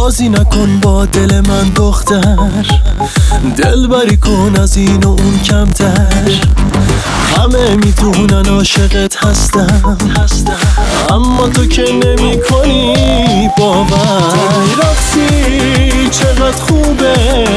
بازی نکن با دل من دختر، دل بری کن از این و اون کمتر. همه میدونن عاشقت هستم، اما تو که نمی کنی باور. رقصی چقدر خوبه،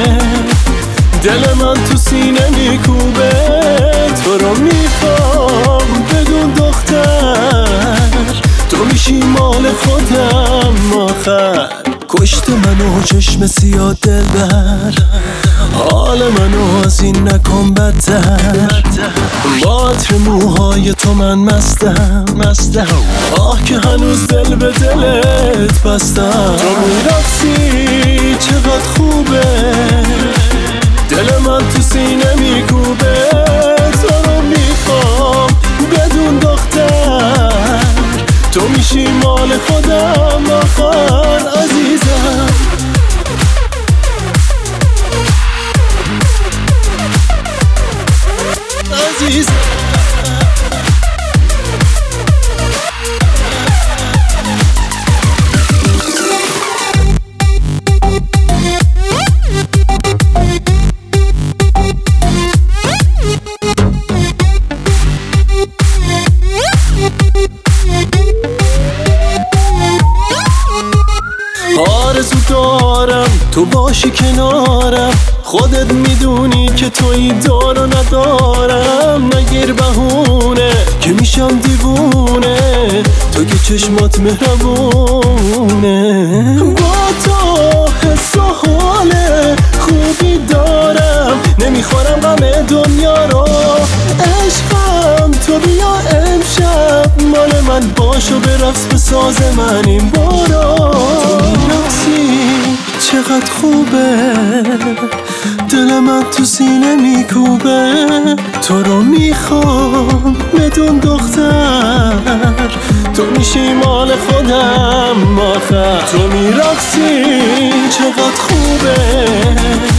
دل من تو سینه میکوبه. تو رو میخوام بدون دختر، تو میشی مال خودم آخر. کشت منو چشم سیاه دلبر، حال منو از این نکن بدتر. با عطر موهای تو من مستم، آه که هنوز دل به دلت بستم. تو میرقصی چقدر خوبه، دل من تو سینه میکوبه. تو رو میخوام بدون دختر، تو میشی مال خودم آخر عزیزم. آرزو دارم تو باشی کنارم، خودت میدونی که تویی دار و ندارم. نگیر بهونه که میشم دیوونه، تو که چشمات مهربونه. با تو حس و حال خوبی دارم، نمیخورم غم دنیا رو. عشقم تو بیا امشب مال من باش و برقص به ساز من این بارا. چقدر خوبه، دل من تو سینه میکوبه. تو رو میخوام بدون دختر، تو میشی مال خودم آخر. تو میرقصی چقدر خوبه،